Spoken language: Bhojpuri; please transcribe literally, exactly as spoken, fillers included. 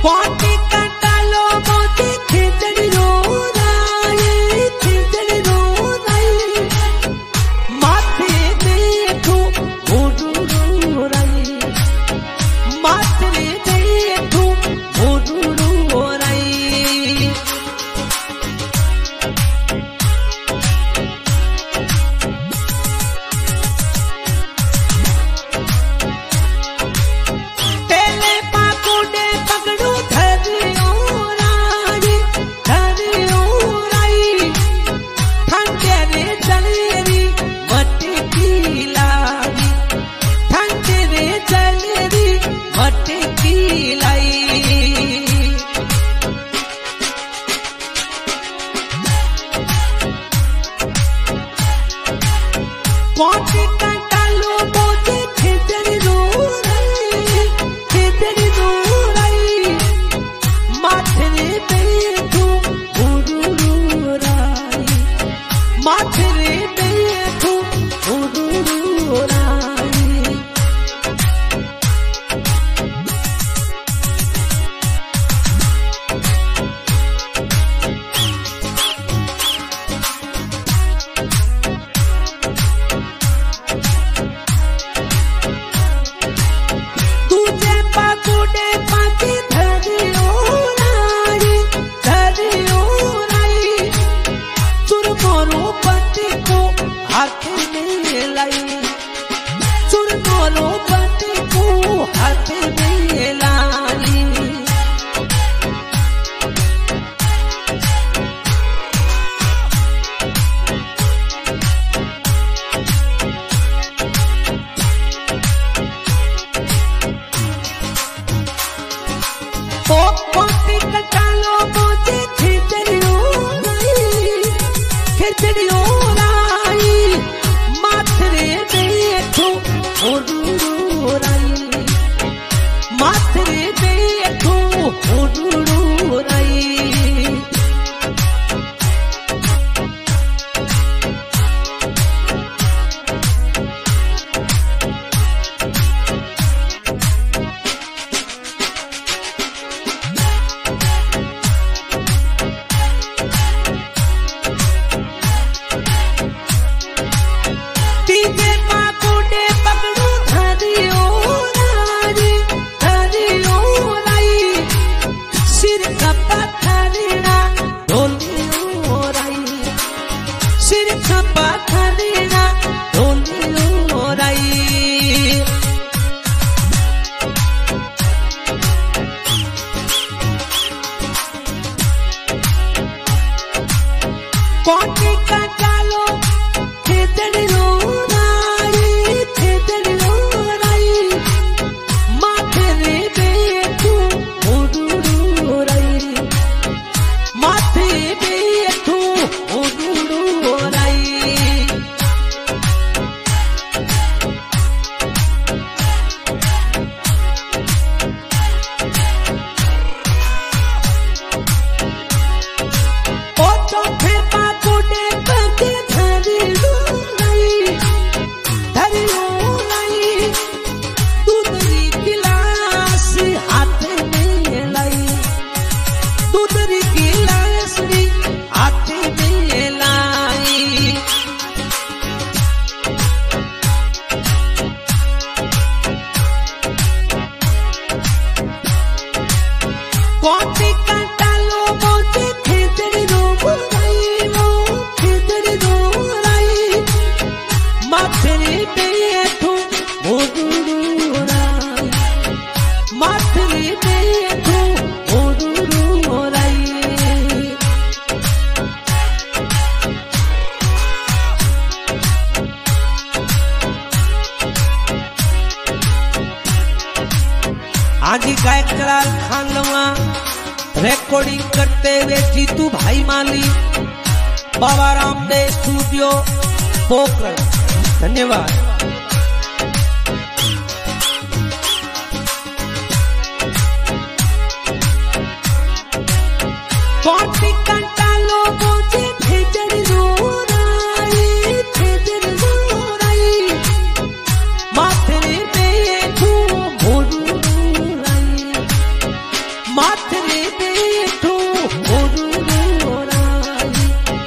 कोटी कंटालो मोती खिचड़ी रो राई खिचड़ी रो राई माथे देखो भोडू रो राई माथे देखो भोडू रो राई तेले पाकुडे पगड़ू धरियो राई धरियो राई ठंडे रे जलेरी मटकी लाई ठंडे रे जलेरी मटकी लाई कोटी कंटालो मोती खिचड़ी रो राई खिचड़ी रो राई माथे देखो भोडू रो राई माथे देखो भोडू रो राई तुझे पाकुडे पाती धरियो राई धरियो राई चुरमोरो पति को हाथ में लाई चुरमोरो पति को हाथ में लाई ओ कोटी कंटालो मोती खिचड़ी रो राई खिचड़ी रो राई माथे देखो भोडू रो राई माथे देखो भोडू रो राई तीजे पाकुडे पगड़ू धरियो राई धरियो राई सिर का पत्थरिया ढोलियो राई सिर का पत्थरिया ढोलियो राई कोटी कंटालो खिचड़ी रो राई खिचड़ी रो राई माथे देखो भोडू रो राई माथे देखो भोडू रो राई ओ चौथे पाकुडे पति धरियो राई धरियो राई दूधरी गिलास हाथ में लाई दूधरी गिलास भी हाथ में लाई कोटी कंटालो मोती खिचड़ी रो राई रो खिचड़ी रो राई माथे देखो भोडू रो राई माथे देखो भोडू रो राई आज गायक जलाल खान लवा रिकॉर्डिंग करते हुए जीतू भाई माली बाबा रामदेव स्टूडियो पोखरण धन्यवाद। कोटी कंटा